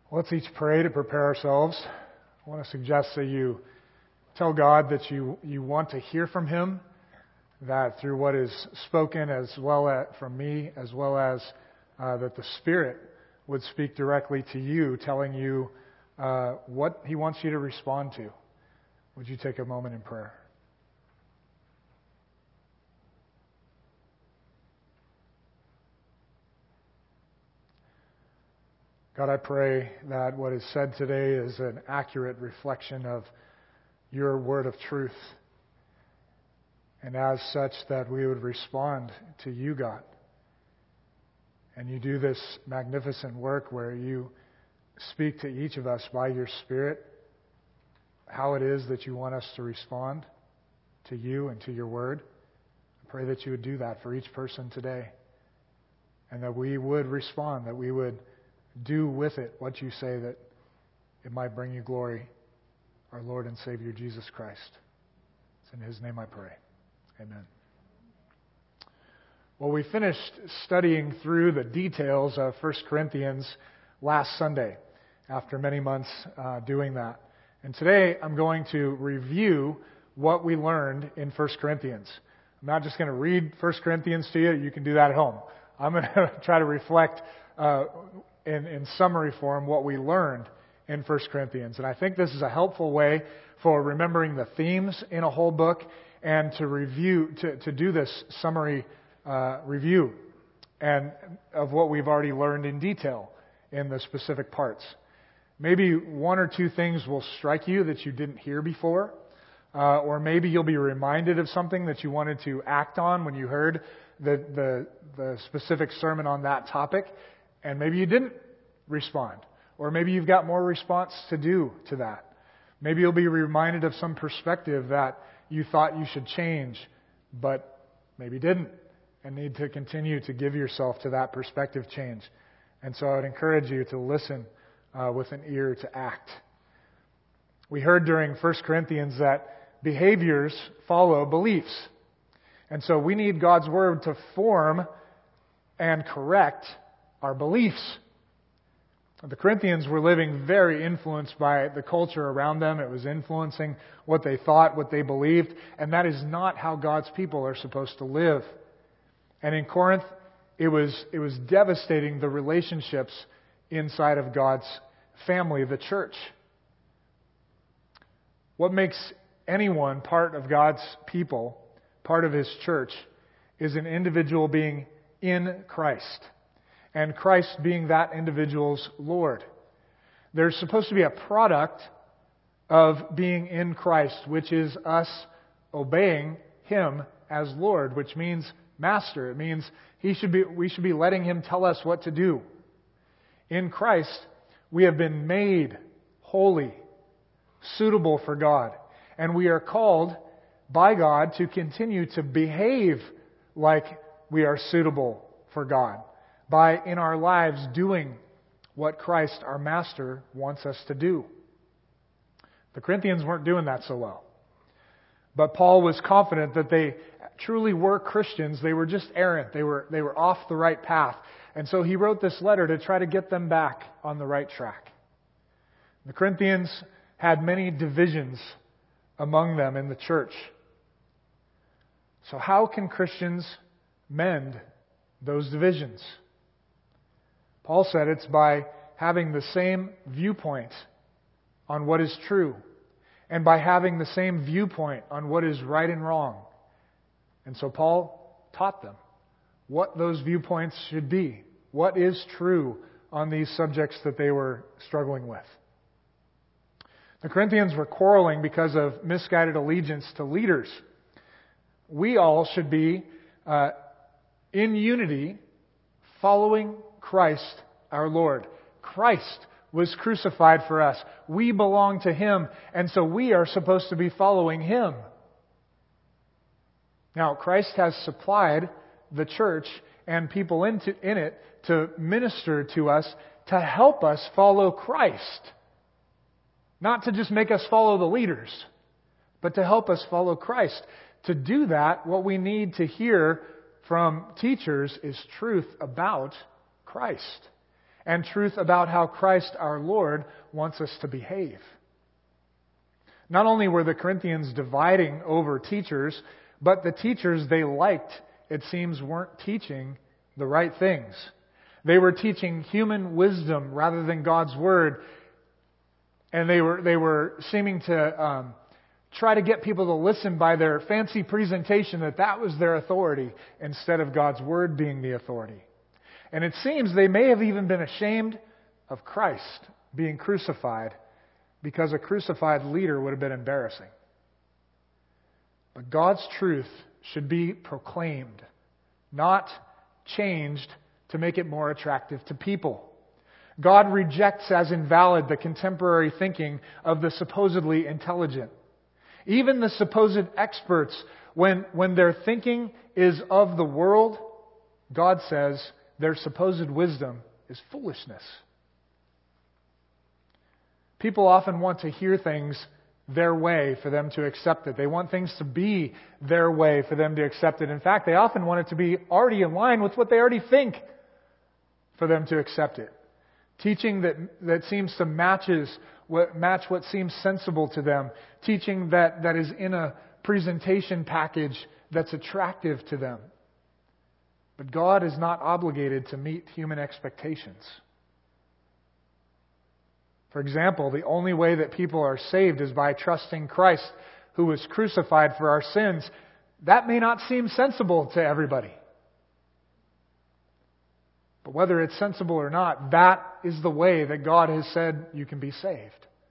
Let's each pray to prepare ourselves. I want to suggest that you tell God that you want to hear from Him, that through what is spoken as well as from me, as well as that the Spirit would speak directly to you, telling you what He wants you to respond to. Would you take a moment in prayer? God, I pray that what is said today is an accurate reflection of your word of truth. And as such, that we would respond to you, God. And you do this magnificent work where you speak to each of us by your Spirit, how it is that you want us to respond to you and to your word. I pray that you would do that for each person today. And that we would respond, that we would do with it what you say, that it might bring you glory, our Lord and Savior Jesus Christ. It's in His name I pray. Amen. Well, we finished studying through the details of 1 Corinthians last Sunday, after many months doing that. And today I'm going to review what we learned in 1 Corinthians. I'm not just going to read 1 Corinthians to you. You can do that at home. I'm going to try to reflect in summary form what we learned in 1 Corinthians. And I think this is a helpful way for remembering the themes in a whole book and to review, to do this summary review and of what we've already learned in detail in the specific parts. Maybe one or two things will strike you that you didn't hear before, or maybe you'll be reminded of something that you wanted to act on when you heard the specific sermon on that topic. And maybe you didn't respond. Or maybe you've got more response to do to that. Maybe you'll be reminded of some perspective that you thought you should change, but maybe didn't, and need to continue to give yourself to that perspective change. And so I would encourage you to listen with an ear to act. We heard during 1 Corinthians that behaviors follow beliefs. And so we need God's Word to form and correct our beliefs. The Corinthians were living very influenced by the culture around them. It was influencing what they thought, what they believed, and that is not how God's people are supposed to live. And in Corinth, it was devastating the relationships inside of God's family, the church. What makes anyone part of God's people, part of His church, is an individual being in Christ. And Christ being that individual's Lord. There's supposed to be a product of being in Christ, which is us obeying Him as Lord, which means Master. It means we should be letting Him tell us what to do. In Christ, we have been made holy, suitable for God. And we are called by God to continue to behave like we are suitable for God, by in our lives doing what Christ, our Master, wants us to do. The Corinthians weren't doing that so well. But Paul was confident that they truly were Christians. They were just errant. They were off the right path. And so he wrote this letter to try to get them back on the right track. The Corinthians had many divisions among them in the church. So how can Christians mend those divisions? Paul said it's by having the same viewpoint on what is true and by having the same viewpoint on what is right and wrong. And so Paul taught them what those viewpoints should be, what is true on these subjects that they were struggling with. The Corinthians were quarreling because of misguided allegiance to leaders. We all should be in unity, following Christ our Lord. Christ was crucified for us. We belong to Him, and so we are supposed to be following Him. Now, Christ has supplied the church and people in it to minister to us, to help us follow Christ. Not to just make us follow the leaders, but to help us follow Christ. To do that, what we need to hear from teachers is truth about Christ. and truth about how Christ our Lord wants us to behave. Not only were the Corinthians dividing over teachers, but the teachers they liked, it seems, weren't teaching the right things. They were teaching human wisdom rather than God's Word, and they were seeming to try to get people to listen by their fancy presentation that was their authority instead of God's Word being the authority. And it seems they may have even been ashamed of Christ being crucified because a crucified leader would have been embarrassing. But God's truth should be proclaimed, not changed to make it more attractive to people. God rejects as invalid the contemporary thinking of the supposedly intelligent. Even the supposed experts, when their thinking is of the world, God says their supposed wisdom is foolishness. People often want to hear things their way for them to accept it. They want things to be their way for them to accept it. In fact, they often want it to be already in line with what they already think for them to accept it. Teaching that seems to match what seems sensible to them. Teaching that is in a presentation package that's attractive to them. But God is not obligated to meet human expectations. For example, the only way that people are saved is by trusting Christ, who was crucified for our sins. That may not seem sensible to everybody. But whether it's sensible or not, that is the way that God has said you can be saved.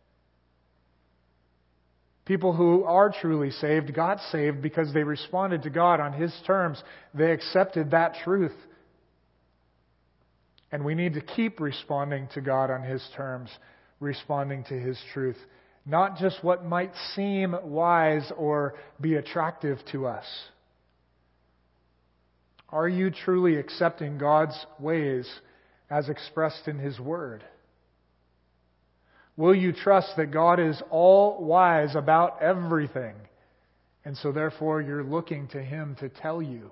People who are truly saved, got saved because they responded to God on His terms. They accepted that truth. And we need to keep responding to God on His terms, responding to His truth. Not just what might seem wise or be attractive to us. Are you truly accepting God's ways as expressed in His Word? Will you trust that God is all wise about everything, and so therefore you're looking to Him to tell you?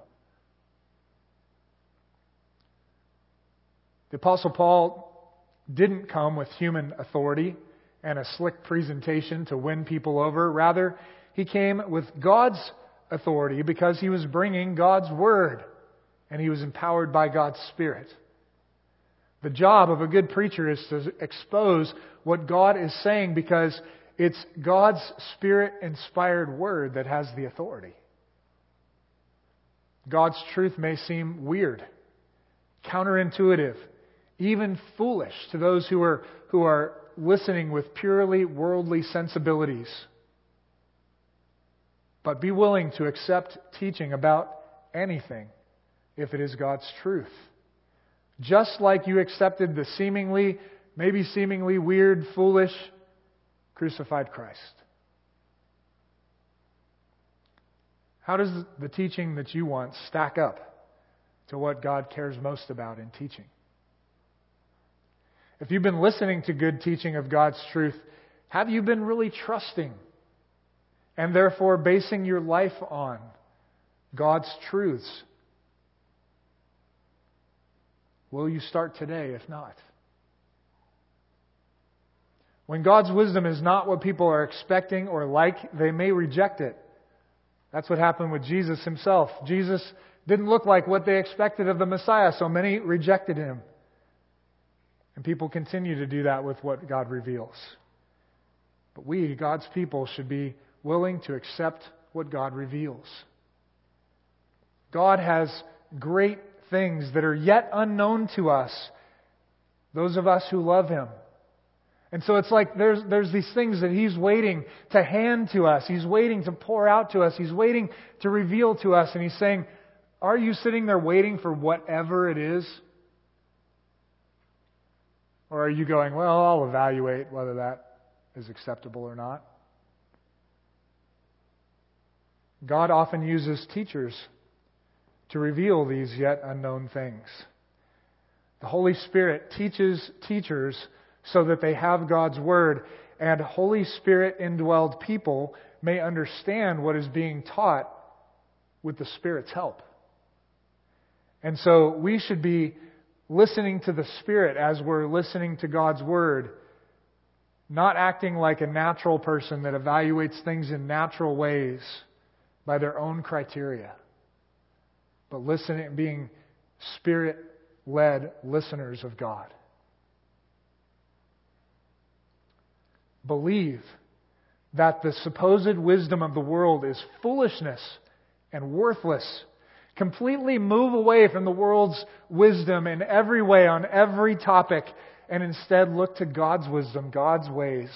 The Apostle Paul didn't come with human authority and a slick presentation to win people over. Rather, he came with God's authority because he was bringing God's Word, and he was empowered by God's Spirit. The job of a good preacher is to expose what God is saying because it's God's Spirit-inspired Word that has the authority. God's truth may seem weird, counterintuitive, even foolish to those who are listening with purely worldly sensibilities. But be willing to accept teaching about anything if it is God's truth. Just like you accepted the maybe seemingly weird, foolish, crucified Christ. How does the teaching that you want stack up to what God cares most about in teaching? If you've been listening to good teaching of God's truth, have you been really trusting and therefore basing your life on God's truths? Will you start today if not? When God's wisdom is not what people are expecting or like, they may reject it. That's what happened with Jesus Himself. Jesus didn't look like what they expected of the Messiah, so many rejected Him. And people continue to do that with what God reveals. But we, God's people, should be willing to accept what God reveals. God has great things that are yet unknown to us, those of us who love Him. And so it's like there's these things that He's waiting to hand to us. He's waiting to pour out to us. He's waiting to reveal to us. And He's saying, are you sitting there waiting for whatever it is? Or are you going, well, I'll evaluate whether that is acceptable or not? God often uses teachers to reveal these yet unknown things. The Holy Spirit teaches teachers so that they have God's Word, and Holy Spirit indwelled people may understand what is being taught with the Spirit's help. And so we should be listening to the Spirit as we're listening to God's Word, not acting like a natural person that evaluates things in natural ways by their own criteria, but listening, being Spirit-led listeners of God. Believe that the supposed wisdom of the world is foolishness and worthless. Completely move away from the world's wisdom in every way, on every topic, and instead look to God's wisdom, God's ways.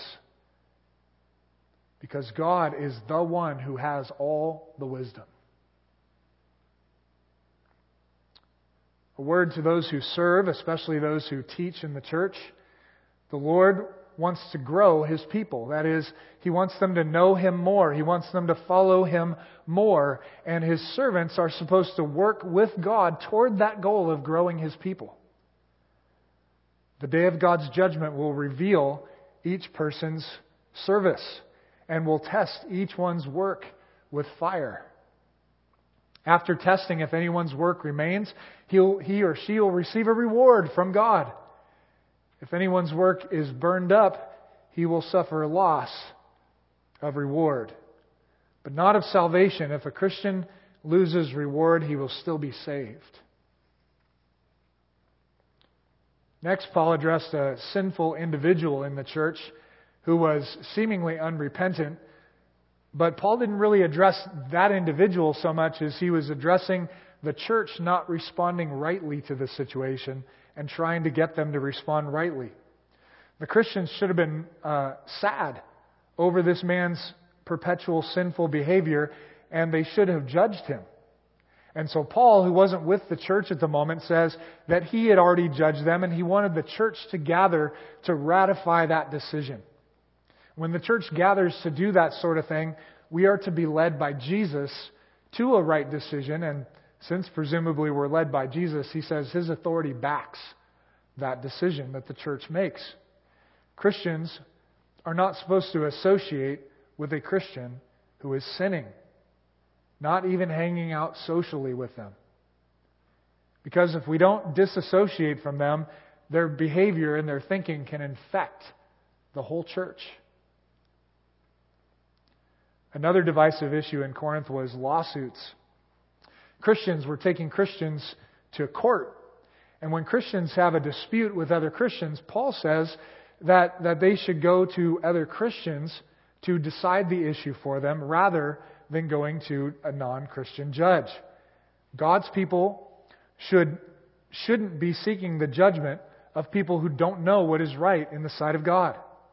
Because God is the one who has all the wisdom. A word to those who serve, especially those who teach in the church. The Lord wants to grow His people. That is, He wants them to know Him more. He wants them to follow Him more. And His servants are supposed to work with God toward that goal of growing His people. The day of God's judgment will reveal each person's service and will test each one's work with fire. After testing, if anyone's work remains, he or she will receive a reward from God. If anyone's work is burned up, he will suffer a loss of reward, but not of salvation. If a Christian loses reward, he will still be saved. Next, Paul addressed a sinful individual in the church who was seemingly unrepentant, but Paul didn't really address that individual so much as he was addressing the church not responding rightly to the situation and trying to get them to respond rightly. The Christians should have been sad over this man's perpetual sinful behavior, and they should have judged him. And so Paul, who wasn't with the church at the moment, says that he had already judged them, and he wanted the church to gather to ratify that decision. When the church gathers to do that sort of thing, we are to be led by Jesus to a right decision, and since presumably we're led by Jesus, he says His authority backs that decision that the church makes. Christians are not supposed to associate with a Christian who is sinning, not even hanging out socially with them. Because if we don't disassociate from them, their behavior and their thinking can infect the whole church. Another divisive issue in Corinth was lawsuits. Christians were taking Christians to court. And when Christians have a dispute with other Christians, Paul says that they should go to other Christians to decide the issue for them rather than going to a non-Christian judge. God's people shouldn't be seeking the judgment of people who don't know what is right in the sight of God.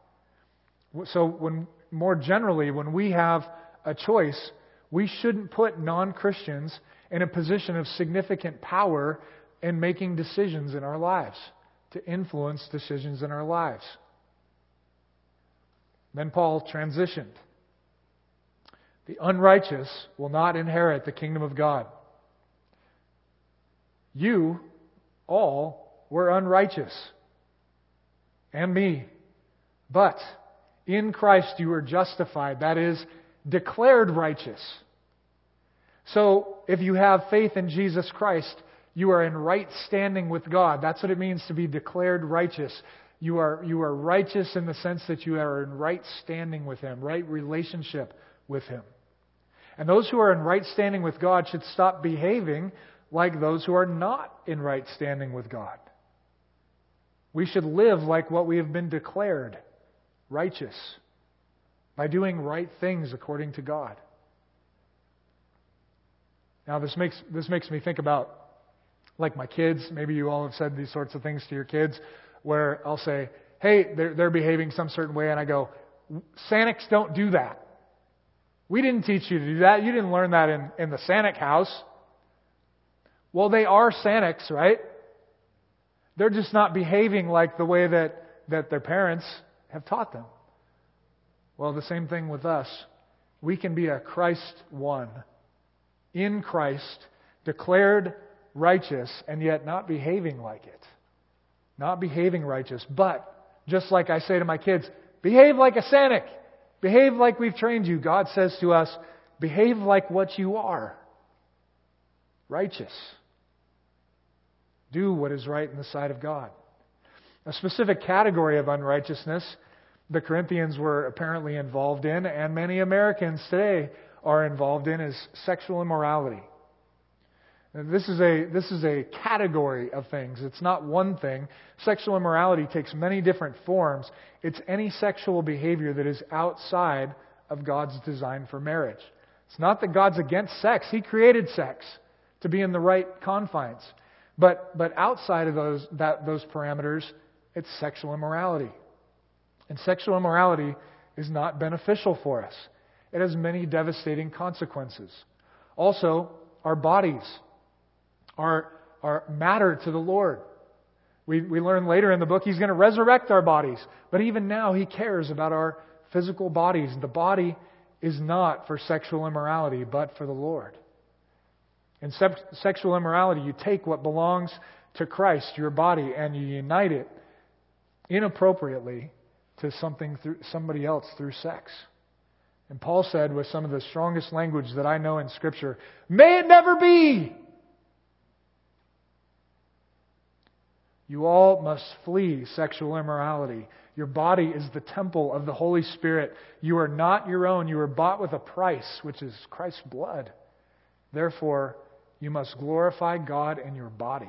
So more generally, when we have a choice, we shouldn't put non-Christians in a position of significant power in making decisions in our lives, to influence decisions in our lives. Then Paul transitioned. The unrighteous will not inherit the kingdom of God. You all were unrighteous, and me. But in Christ you were justified, that is, declared righteous. So if you have faith in Jesus Christ, you are in right standing with God. That's what it means to be declared righteous. You are righteous in the sense that you are in right standing with Him, right relationship with Him. And those who are in right standing with God should stop behaving like those who are not in right standing with God. We should live like what we have been declared righteous by doing right things according to God. Now this makes me think about like my kids. Maybe you all have said these sorts of things to your kids where I'll say, hey, they're behaving some certain way, and I go, Sanics don't do that. We didn't teach you to do that. You didn't learn that in the Sanic house. Well, they are Sanics, right? They're just not behaving like the way that their parents have taught them. Well, the same thing with us. We can be a Christ one, in Christ, declared righteous, and yet not behaving like it. Not behaving righteous. But, just like I say to my kids, behave like a Sanic. Behave like we've trained you. God says to us, behave like what you are. Righteous. do what is right in the sight of God. A specific category of unrighteousness the Corinthians were apparently involved in, and many Americans today are involved in, is sexual immorality. And this is a category of things. It's not one thing. Sexual immorality takes many different forms. It's any sexual behavior that is outside of God's design for marriage. It's not that God's against sex. He created sex to be in the right confines. But outside of those parameters, it's sexual immorality. And sexual immorality is not beneficial for us. It has many devastating consequences. Also, our bodies are matter to the Lord. We learn later in the book He's going to resurrect our bodies. But even now He cares about our physical bodies. The body is not for sexual immorality, but for the Lord. In sexual immorality, you take what belongs to Christ, your body, and you unite it inappropriately to somebody else through sex. And Paul said with some of the strongest language that I know in Scripture, "May it never be!" You all must flee sexual immorality. Your body is the temple of the Holy Spirit. You are not your own. You are bought with a price, which is Christ's blood. Therefore, you must glorify God in your body.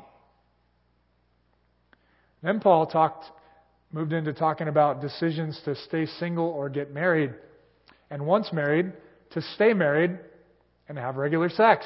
Then Paul moved into talking about decisions to stay single or get married, and once married, to stay married and have regular sex.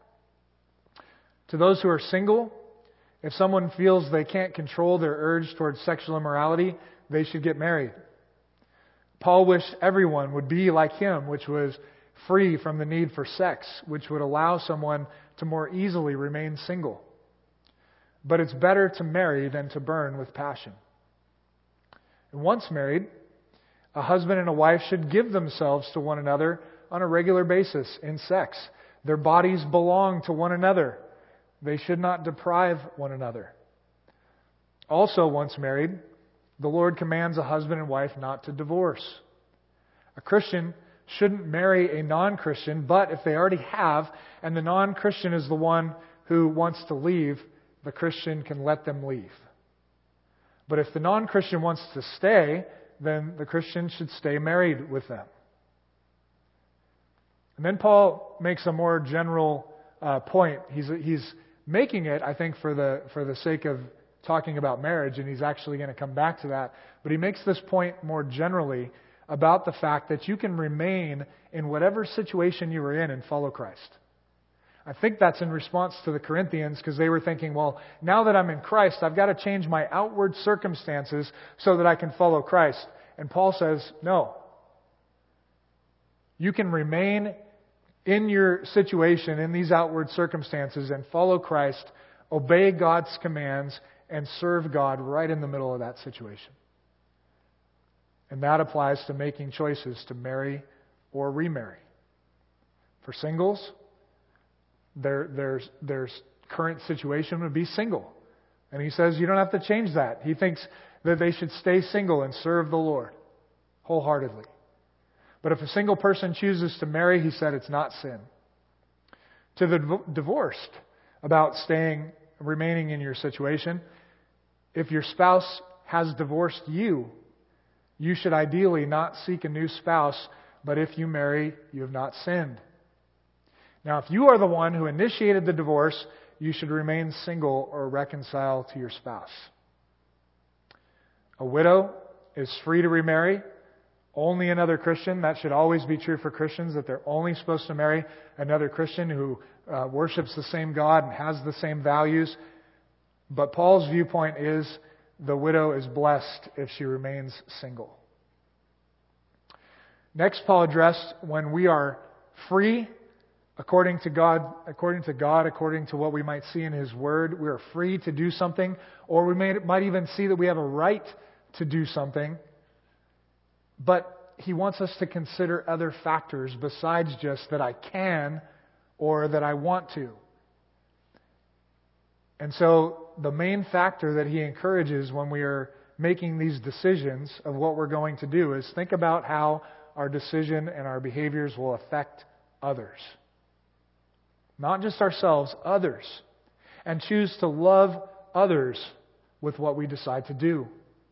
To those who are single, if someone feels they can't control their urge towards sexual immorality, they should get married. Paul wished everyone would be like him, which was free from the need for sex, which would allow someone to more easily remain single. But it's better to marry than to burn with passion. And once married, a husband and a wife should give themselves to one another on a regular basis in sex. Their bodies belong to one another. They should not deprive one another. Also, once married, the Lord commands a husband and wife not to divorce. A Christian shouldn't marry a non-Christian, but if they already have, and the non-Christian is the one who wants to leave, the Christian can let them leave. But if the non-Christian wants to stay, then the Christian should stay married with them. And then Paul makes a more general point. He's making it, I think, for the sake of talking about marriage, and he's actually going to come back to that. But he makes this point more generally about the fact that you can remain in whatever situation you are in and follow Christ. I think that's in response to the Corinthians, because they were thinking, well, now that I'm in Christ, I've got to change my outward circumstances so that I can follow Christ. And Paul says, no. You can remain in your situation, in these outward circumstances, and follow Christ, obey God's commands, and serve God right in the middle of that situation. And that applies to making choices to marry or remarry. For singles, their current situation would be single. And he says you don't have to change that. He thinks that they should stay single and serve the Lord wholeheartedly. But if a single person chooses to marry, he said it's not sin. To the divorced, about remaining in your situation, if your spouse has divorced you, you should ideally not seek a new spouse, but if you marry, you have not sinned. Now, if you are the one who initiated the divorce, you should remain single or reconcile to your spouse. A widow is free to remarry. Only another Christian. That should always be true for Christians, that they're only supposed to marry another Christian who worships the same God and has the same values. But Paul's viewpoint is the widow is blessed if she remains single. Next, Paul addressed when we are free according to God, according to what we might see in His Word. We are free to do something, or we might even see that we have a right to do something. But he wants us to consider other factors besides just that I can or that I want to. And so the main factor that he encourages when we are making these decisions of what we're going to do is think about how our decision and our behaviors will affect others. Not just ourselves, others. And choose to love others with what we decide to do.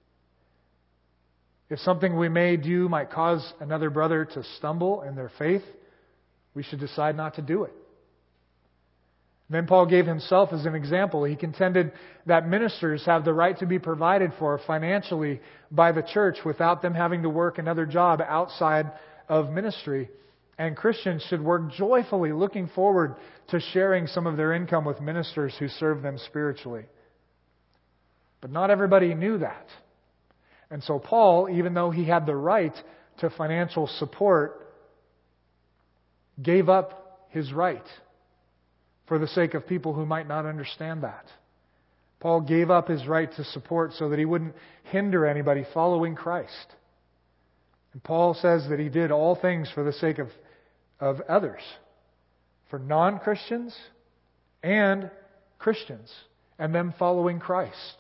If something we may do might cause another brother to stumble in their faith, we should decide not to do it. Then Paul gave himself as an example. He contended that ministers have the right to be provided for financially by the church without them having to work another job outside of ministry. And Christians should work joyfully, looking forward to sharing some of their income with ministers who serve them spiritually. But not everybody knew that. And so Paul, even though he had the right to financial support, gave up his right for the sake of people who might not understand that. Paul gave up his right to support so that he wouldn't hinder anybody following Christ. And Paul says that he did all things for the sake of others, for non-Christians and Christians, and them following Christ.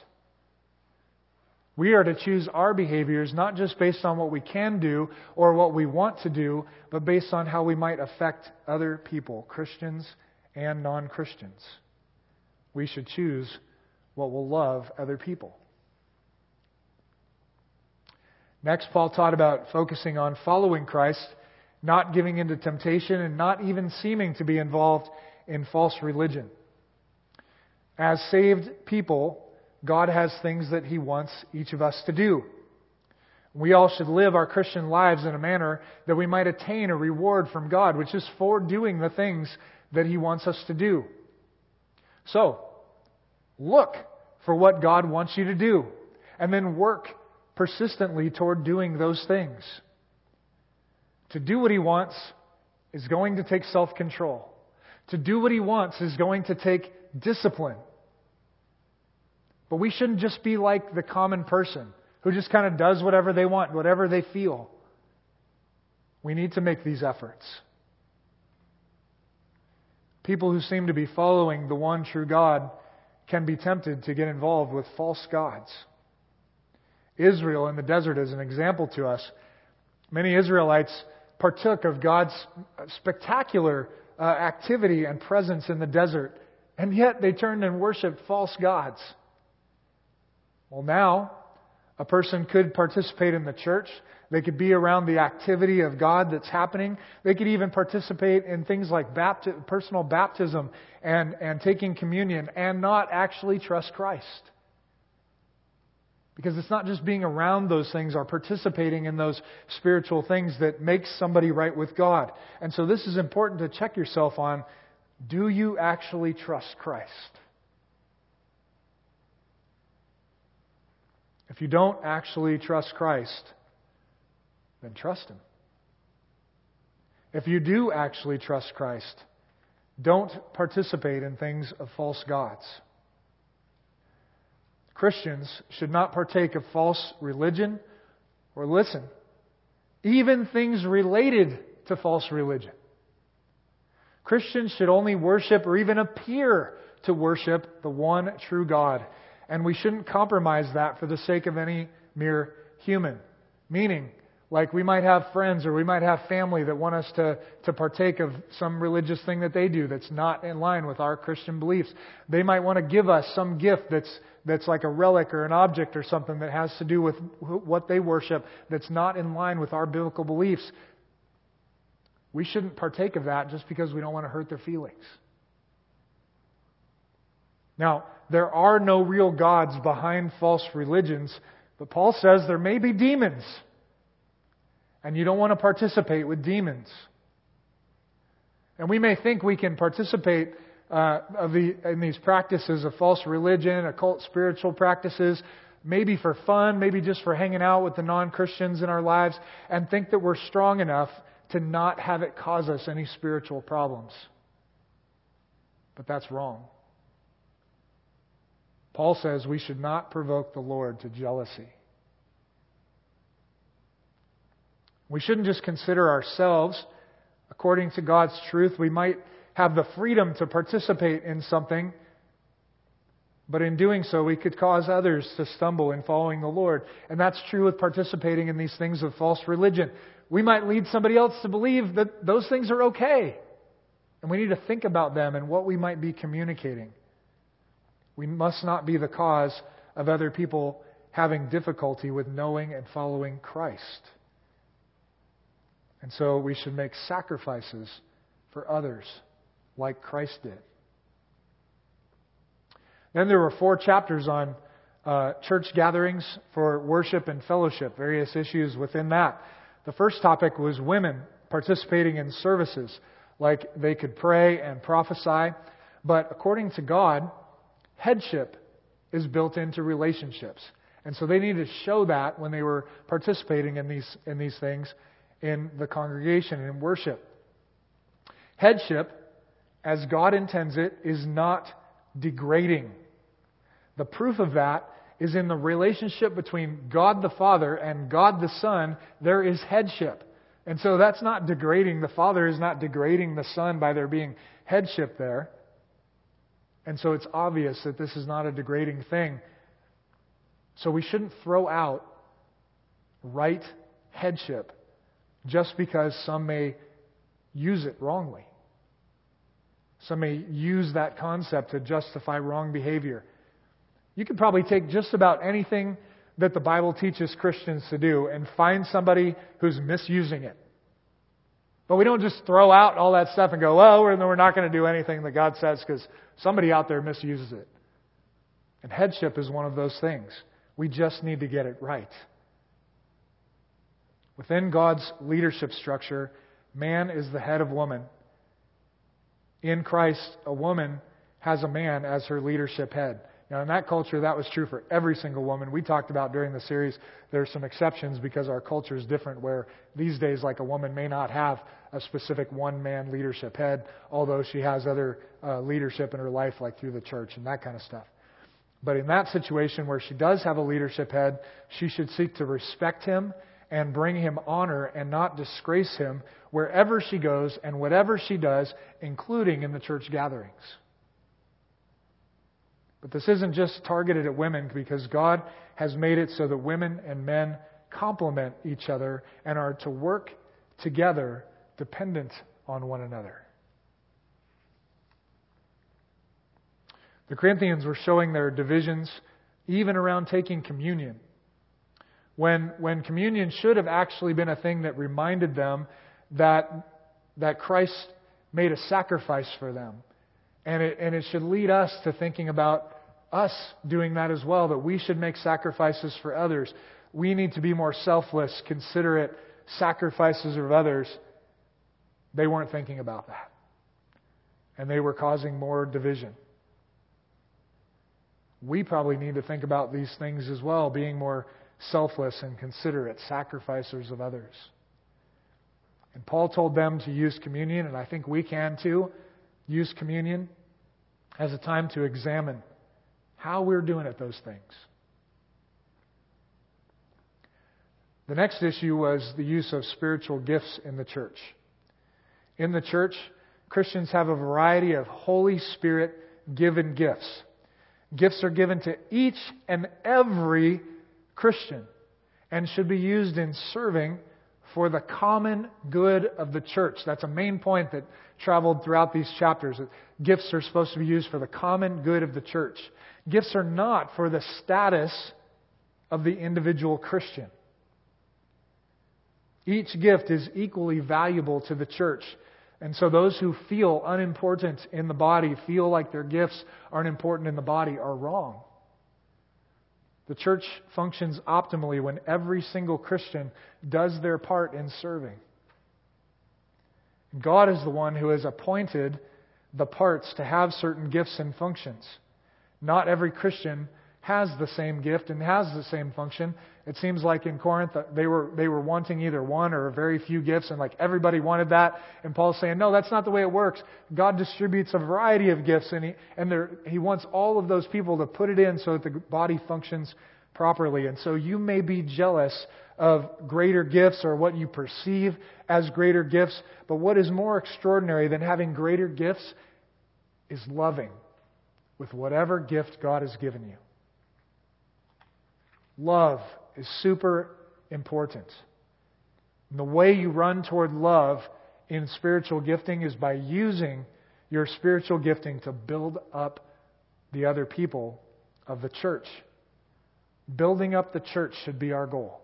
We are to choose our behaviors not just based on what we can do or what we want to do, but based on how we might affect other people, Christians and non-Christians. We should choose what will love other people. Next, Paul taught about focusing on following Christ, not giving into temptation, and not even seeming to be involved in false religion. As saved people, God has things that He wants each of us to do. We all should live our Christian lives in a manner that we might attain a reward from God, which is for doing the things that He wants us to do. So, look for what God wants you to do, and then work persistently toward doing those things. To do what He wants is going to take self-control. To do what He wants is going to take discipline. But we shouldn't just be like the common person who just kind of does whatever they want, whatever they feel. We need to make these efforts. People who seem to be following the one true God can be tempted to get involved with false gods. Israel in the desert is an example to us. Many Israelites partook of God's spectacular activity and presence in the desert, and yet they turned and worshipped false gods. Well, now, a person could participate in the church. They could be around the activity of God that's happening. They could even participate in things like personal baptism and taking communion and not actually trust Christ. Because it's not just being around those things or participating in those spiritual things that makes somebody right with God. And so this is important to check yourself on. Do you actually trust Christ? If you don't actually trust Christ, then trust Him. If you do actually trust Christ, don't participate in things of false gods. Christians should not partake of false religion or, listen, even things related to false religion. Christians should only worship or even appear to worship the one true God. And we shouldn't compromise that for the sake of any mere human. Meaning, like we might have friends or we might have family that want us to partake of some religious thing that they do that's not in line with our Christian beliefs. They might want to give us some gift that's like a relic or an object or something that has to do with what they worship that's not in line with our biblical beliefs. We shouldn't partake of that just because we don't want to hurt their feelings. Now, there are no real gods behind false religions, but Paul says there may be demons. And you don't want to participate with demons. And we may think we can participate in these practices of false religion, occult spiritual practices, maybe for fun, maybe just for hanging out with the non-Christians in our lives, and think that we're strong enough to not have it cause us any spiritual problems. But that's wrong. Paul says we should not provoke the Lord to jealousy. We shouldn't just consider ourselves according to God's truth. We might have the freedom to participate in something, but in doing so, we could cause others to stumble in following the Lord. And that's true with participating in these things of false religion. We might lead somebody else to believe that those things are okay. And we need to think about them and what we might be communicating. We must not be the cause of other people having difficulty with knowing and following Christ. And so we should make sacrifices for others like Christ did. Then there were 4 chapters on church gatherings for worship and fellowship, various issues within that. The first topic was women participating in services, like they could pray and prophesy. But according to God, headship is built into relationships. And so they needed to show that when they were participating in these things in the congregation and in worship. Headship, as God intends it, is not degrading. The proof of that is in the relationship between God the Father and God the Son. There is headship. And so that's not degrading. The Father is not degrading the Son by there being headship there. And so it's obvious that this is not a degrading thing. So we shouldn't throw out right headship just because some may use it wrongly. Some may use that concept to justify wrong behavior. You could probably take just about anything that the Bible teaches Christians to do and find somebody who's misusing it. But we don't just throw out all that stuff and go, well, we're not going to do anything that God says because somebody out there misuses it. And headship is one of those things. We just need to get it right. Within God's leadership structure, man is the head of woman. In Christ, a woman has a man as her leadership head. Now, in that culture, that was true for every single woman. We talked about during the series, there are some exceptions because our culture is different, where these days, like, a woman may not have a specific one-man leadership head, although she has other leadership in her life, like through the church and that kind of stuff. But in that situation where she does have a leadership head, she should seek to respect him and bring him honor and not disgrace him wherever she goes and whatever she does, including in the church gatherings. But this isn't just targeted at women, because God has made it so that women and men complement each other and are to work together dependent on one another. The Corinthians were showing their divisions even around taking communion. When communion should have actually been a thing that reminded them that Christ made a sacrifice for them. And it should lead us to thinking about us doing that as well, that we should make sacrifices for others. We need to be more selfless, considerate sacrifices of others. They weren't thinking about that. And they were causing more division. We probably need to think about these things as well, being more selfless and considerate sacrificers of others. And Paul told them to use communion, and I think we can too, use communion as a time to examine how we're doing at those things. The next issue was the use of spiritual gifts in the church. In the church, Christians have a variety of Holy Spirit given gifts. Gifts are given to each and every Christian and should be used in serving for the common good of the church. That's a main point that traveled throughout these chapters. That gifts are supposed to be used for the common good of the church. Gifts are not for the status of the individual Christian. Each gift is equally valuable to the church. And so those who feel unimportant in the body, feel like their gifts aren't important in the body, are wrong. The church functions optimally when every single Christian does their part in serving. God is the one who has appointed the parts to have certain gifts and functions. Not every Christian has the same gift and has the same function. It seems like in Corinth they were wanting either one or very few gifts, and like everybody wanted that. And Paul's saying, no, that's not the way it works. God distributes a variety of gifts, and He wants all of those people to put it in so that the body functions properly. And so you may be jealous of greater gifts or what you perceive as greater gifts, but what is more extraordinary than having greater gifts is loving with whatever gift God has given you. Love is super important. And the way you run toward love in spiritual gifting is by using your spiritual gifting to build up the other people of the church. Building up the church should be our goal.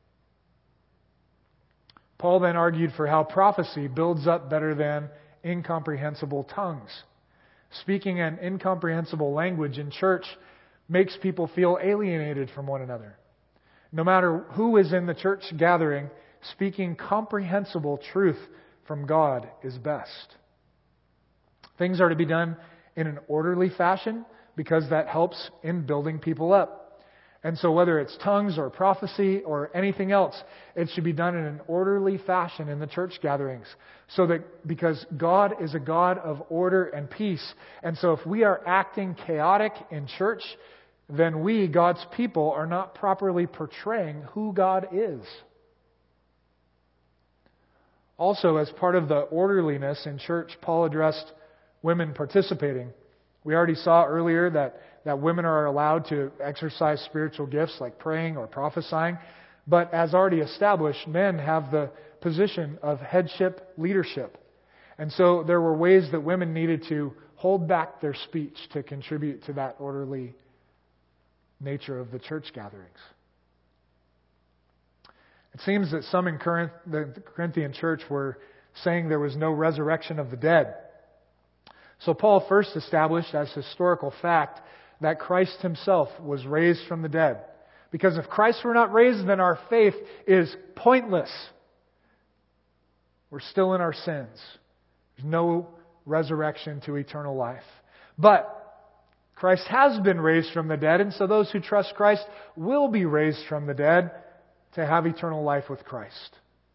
Paul then argued for how prophecy builds up better than incomprehensible tongues. Speaking an incomprehensible language in church makes people feel alienated from one another. No matter who is in the church gathering, speaking comprehensible truth from God is best. Things are to be done in an orderly fashion because that helps in building people up. And so whether it's tongues or prophecy or anything else, it should be done in an orderly fashion in the church gatherings. So that because God is a God of order and peace. And so if we are acting chaotic in church, then we, God's people, are not properly portraying who God is. Also, as part of the orderliness in church, Paul addressed women participating. We already saw earlier that women are allowed to exercise spiritual gifts like praying or prophesying. But as already established, men have the position of headship leadership. And so there were ways that women needed to hold back their speech to contribute to that orderly nature of the church gatherings. It seems that some in the Corinthian church were saying there was no resurrection of the dead. So Paul first established as historical fact that Christ himself was raised from the dead. Because if Christ were not raised, then our faith is pointless. We're still in our sins. There's no resurrection to eternal life. But Christ has been raised from the dead, and so those who trust Christ will be raised from the dead to have eternal life with Christ.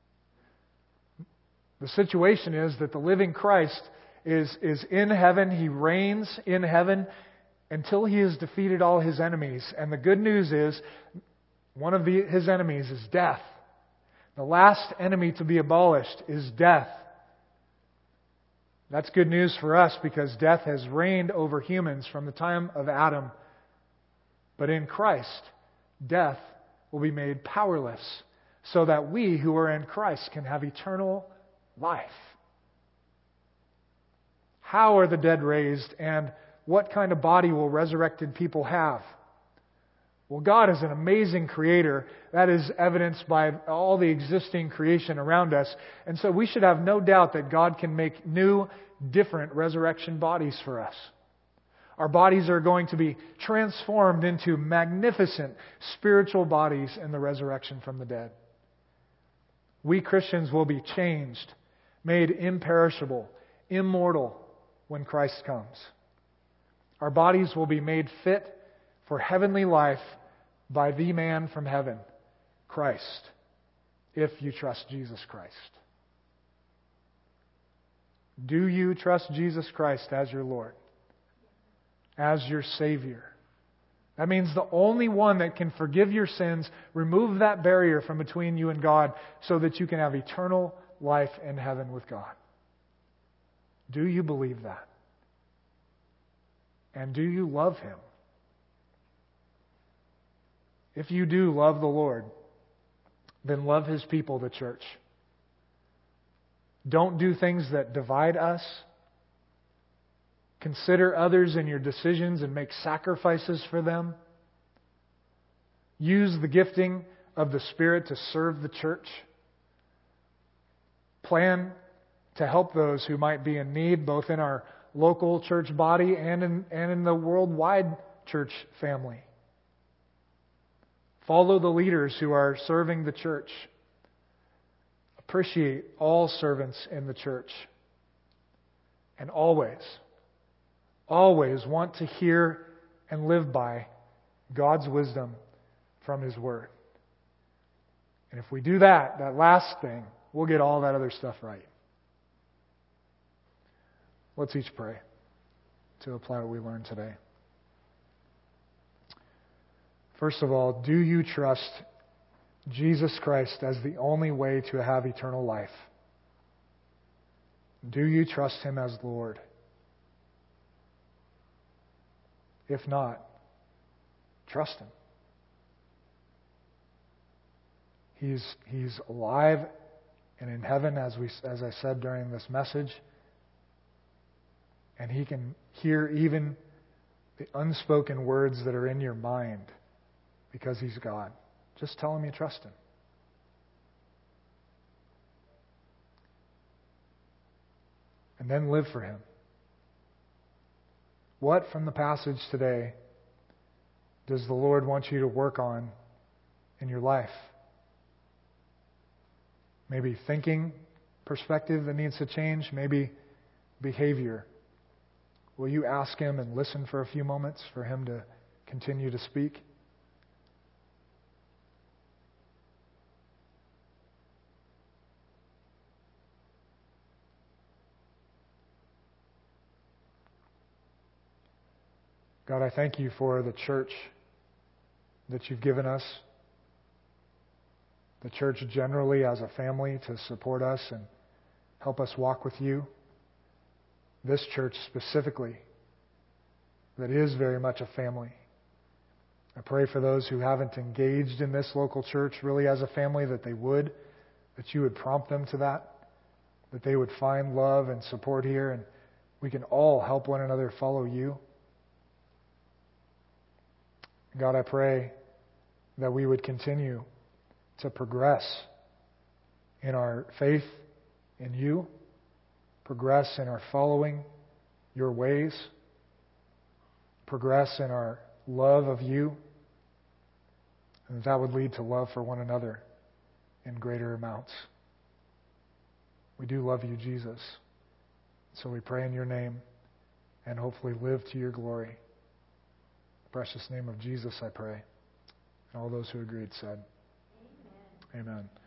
The situation is that the living Christ is in heaven. He reigns in heaven until He has defeated all His enemies. And the good news is, one of His enemies is death. The last enemy to be abolished is death. That's good news for us because death has reigned over humans from the time of Adam. But in Christ, death will be made powerless so that we who are in Christ can have eternal life. How are the dead raised, and what kind of body will resurrected people have? Well, God is an amazing creator. That is evidenced by all the existing creation around us. And so we should have no doubt that God can make new, different resurrection bodies for us. Our bodies are going to be transformed into magnificent spiritual bodies in the resurrection from the dead. We Christians will be changed, made imperishable, immortal when Christ comes. Our bodies will be made fit for heavenly life by the man from heaven, Christ, if you trust Jesus Christ. Do you trust Jesus Christ as your Lord, as your Savior? That means the only one that can forgive your sins, remove that barrier from between you and God so that you can have eternal life in heaven with God. Do you believe that? And do you love Him? If you do love the Lord, then love His people, the church. Don't do things that divide us. Consider others in your decisions and make sacrifices for them. Use the gifting of the Spirit to serve the church. Plan to help those who might be in need, both in our local church body and in the worldwide church family. Follow the leaders who are serving the church. Appreciate all servants in the church. And always want to hear and live by God's wisdom from His Word. And if we do that last thing, we'll get all that other stuff right. Let's each pray to apply what we learned today. First of all, do you trust Jesus Christ as the only way to have eternal life? Do you trust Him as Lord? If not, trust Him. He's alive and in heaven, as I said during this message. And He can hear even the unspoken words that are in your mind because He's God. Just tell Him you trust Him. And then live for Him. What from the passage today does the Lord want you to work on in your life? Maybe thinking perspective that needs to change, maybe behavior. Will you ask Him and listen for a few moments for Him to continue to speak? God, I thank You for the church that You've given us, the church generally as a family to support us and help us walk with You. This church specifically, that is very much a family. I pray for those who haven't engaged in this local church really as a family that they would, that You would prompt them to that they would find love and support here, and we can all help one another follow You. God, I pray that we would continue to progress in our faith in You, progress in our following Your ways, progress in our love of You, and that would lead to love for one another in greater amounts. We do love You, Jesus. So we pray in Your name and hopefully live to Your glory. In the precious name of Jesus, I pray. And all those who agreed said, Amen. Amen.